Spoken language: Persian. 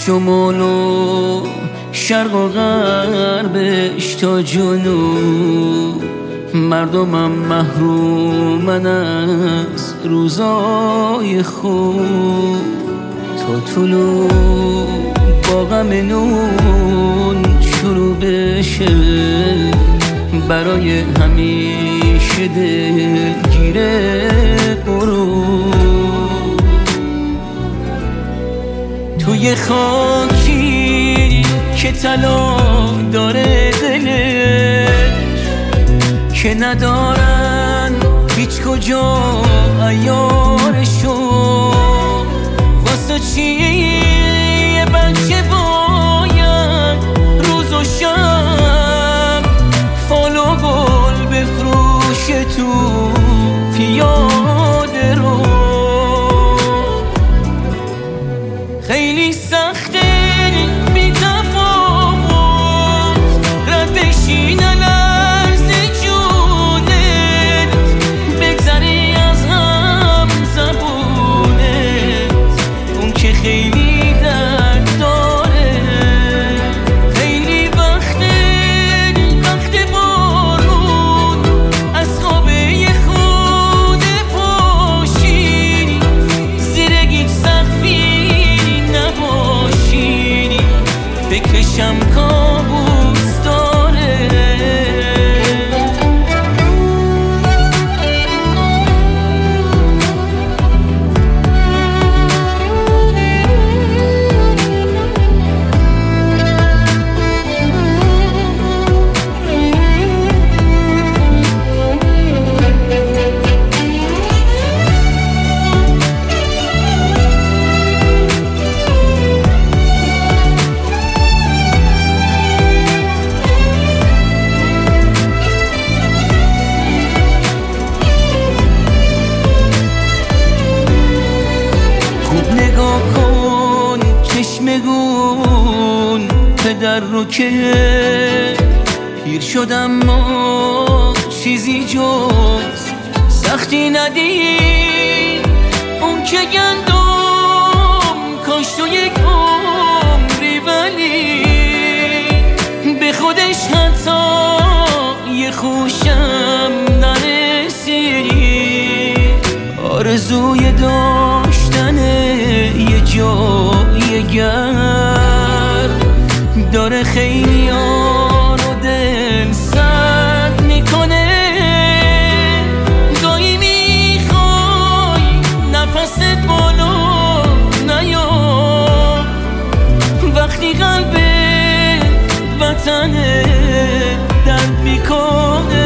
شمال و شرق و غربش تا جنوب، مردمم محرومن از روزای خوب. تا طلوع با غم نون شروع بشه، برای همیشه دلگیر غروب. توی خاکی که طلا داره دلش، که ندارن هیچ کجا عیارشو، واسه چی یه بچه باید روز و شب فال و گل بفروشه تو پیاده رو؟ خیلی سخته بی تفاوت رد بشینن از جونت، بگذری از هم زبونت، اون که خیلی درد داره. خیلی وقت بارون از خوابه خود پاشی، زیر هیچ سقفی نباشی، فکرشم کابوس داره. چشمگون پدر رو که پیر شدم ما چیزی جز سختی ندید، اون که گندم کاشت و یک عمری ولی به خودش حتی یه خوشم نرسید. آرزوی داشتن یه جای گرم داره خیلی رو دل سرد میکنه. گاهی میخوای نفست بالا نیاد، وقتی قلب وطن درد میکنه.